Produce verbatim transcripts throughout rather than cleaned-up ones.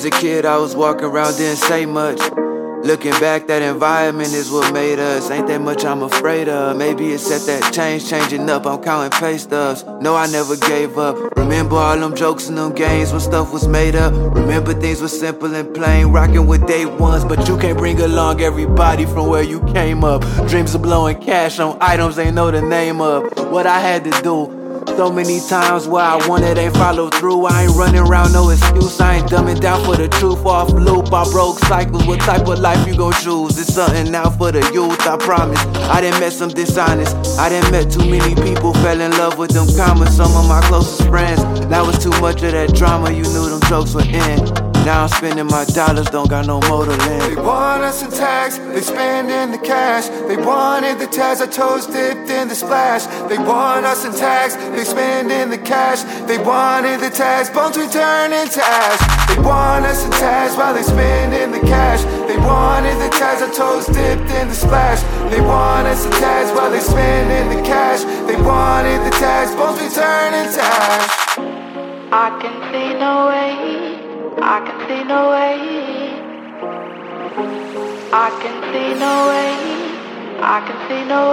a kid, I was walking around, didn't say much. Looking back, that environment is what made us. Ain't that much I'm afraid of. Maybe it's at that change, changing up. I'm counting pay stubs. No, I never gave up. Remember all them jokes and them games when stuff was made up. Remember things were simple and plain, rocking with day ones. But you can't bring along everybody from where you came up. Dreams of blowing cash on items they know the name of. What I had to do. So many times where I wanted ain't follow through. I ain't running around no excuse. I ain't dumbing down for the truth. Off loop, I broke cycles. What type of life you gon' choose? It's something now for the youth, I promise. I done met some dishonest. I done met too many people. Fell in love with them commas. Some of my closest friends. That was too much of that drama. You knew them jokes would end. Now I'm spending my dollars, don't got no more to lend. They want us in tax, they spending the cash. They wanted the tax, our toes dipped in the splash. They want us in tax, they spending the cash. They wanted the tax, bones we turn into ash. They want us in tax while they spending the cash. They wanted the tax, our toes dipped in the splash. They want us in tax while they spending the cash. They wanted the tax, bones we turn into ash. I can see no way. I can see no way. I can see no way. I can see no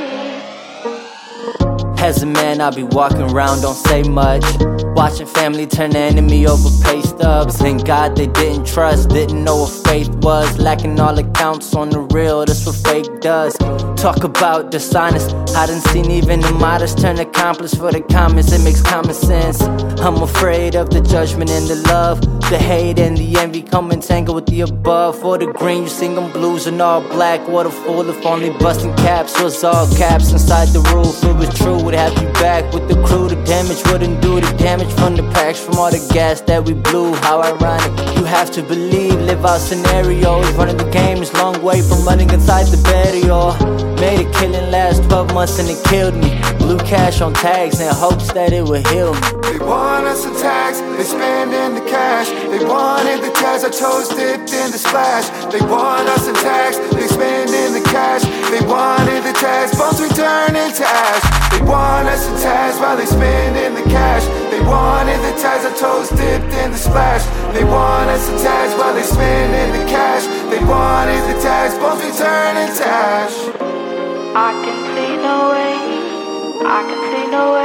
way. As a man, I be walking around, don't say much. Watching family turn the enemy over pay stubs. Thank God they didn't trust, didn't know what faith was. Lacking all accounts on the real, that's what fake does. Talk about dishonest, I done seen even the modest turn accomplice for the comments, it makes common sense. I'm afraid of the judgment and the love. The hate and the envy come and tangle with the above. For the green, you sing them blues and all black. What a fool, if only busting caps was all caps inside the roof. It was true, would have you back with the crew. The damage wouldn't do the damage from the packs, from all the gas that we blew. How ironic, you have to believe, live out scenarios. Running the game is long way from running inside the barrier. Made a killing last twelve months and it killed me. Blew cash on tags in hopes that it would heal me. They want us in tax, they spending the cash. They wanted the tax, our toes dipped in the splash. They want us in tax, they spending the cash. They wanted the tax, bones we turn into ash. They want us in tax while they spending the cash. They wanted the tax, our toes dipped in the splash. They want us in tax while they spending the cash. They wanted the tax, bones we turn into ash. I can see no way. I can see no way.